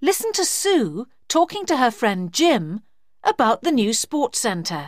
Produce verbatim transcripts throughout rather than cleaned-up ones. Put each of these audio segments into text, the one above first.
Listen to Sue talking to her friend Jim about the new sports centre.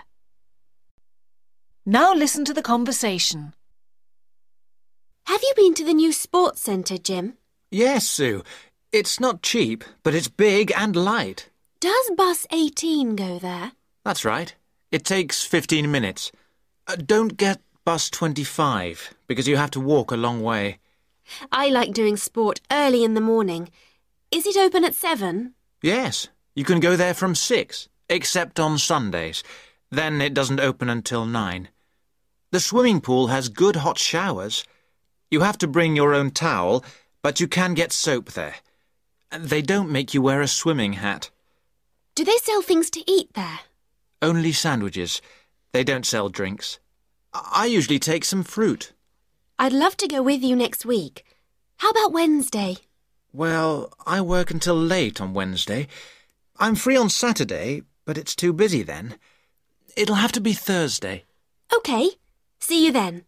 Now listen to the conversation. Have you been to the new sports centre, Jim? Yes, Sue. It's not cheap, but it's big and light. Does bus eighteen go there? That's right. It takes fifteen minutes. Uh, don't get bus twenty-five, because you have to walk a long way. I like doing sport early in the morning. Is it open at seven? Yes, you can go there from six, except on Sundays. Then it doesn't open until nine. The swimming pool has good hot showers. You have to bring your own towel, but you can get soap there. They don't make you wear a swimming hat. Do they sell things to eat there? Only sandwiches. They don't sell drinks. I usually take some fruit. I'd love to go with you next week. How about Wednesday? Well, I work until late on Wednesday. I'm free on Saturday, but it's too busy then. It'll have to be Thursday. OK. See you then.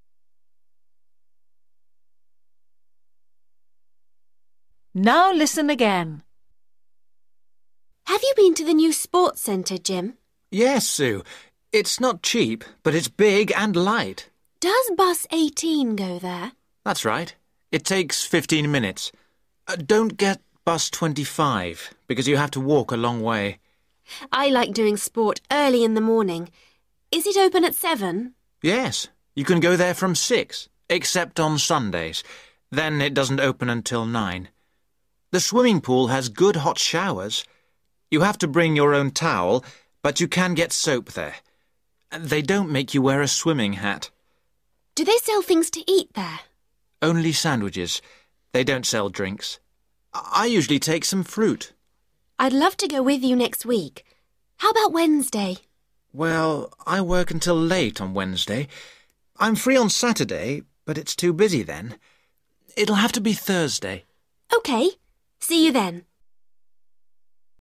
Now listen again. Have you been to the new sports centre, Jim? Yes, Sue. It's not cheap, but it's big and light. Does bus eighteen go there? That's right. It takes fifteen minutes. Uh, don't get bus twenty-five, because you have to walk a long way. I like doing sport early in the morning. Is it open at seven? Yes, you can go there from six, except on Sundays. Then it doesn't open until nine. The swimming pool has good hot showers. You have to bring your own towel, but you can get soap there. They don't make you wear a swimming hat. Do they sell things to eat there? Only sandwiches. They don't sell drinks. I usually take some fruit. I'd love to go with you next week. How about Wednesday? Well, I work until late on Wednesday. I'm free on Saturday, but it's too busy then. It'll have to be Thursday. OK. See you then.